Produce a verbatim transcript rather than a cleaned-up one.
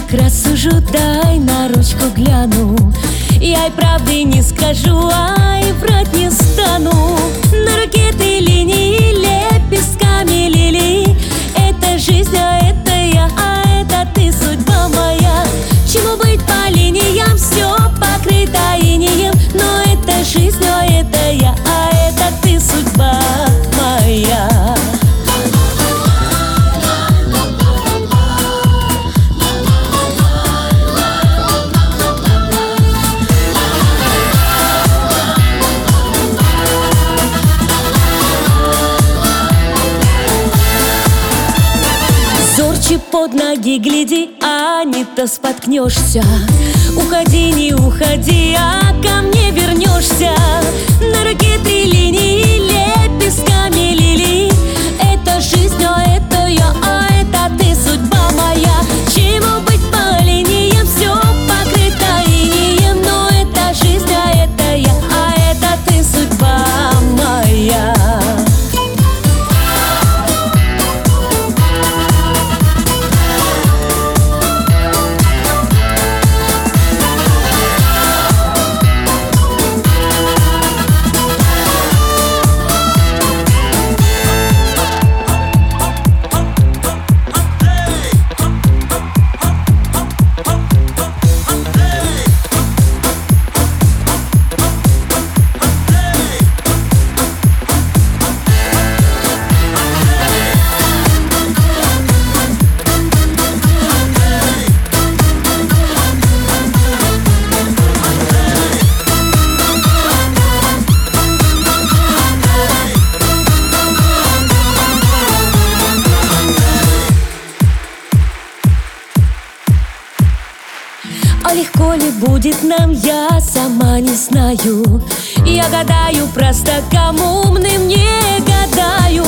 так рассужу, дай на ручку гляну. Я и правды не скажу, а и врать не стану. На руке ты линии лепестками лилии. Это жизнь, а это я, а это ты, судьба моя. Чему быть по линиям, все покрыто инеем. Но это жизнь, а это я, а это ты, судьба моя. Зорче под ноги гляди, а не то споткнешься. Уходи, не уходи, а ко мне вернешься. На руке три линии лепестками лилии. Это жизнь, а это я, а это ты, судьба моя. Чему быть по линиям, все покрыто инеем. Но это жизнь, а это я, а это ты, судьба моя. А легко ли будет нам, я сама не знаю. Я гадаю, просто кому умным не гадаю.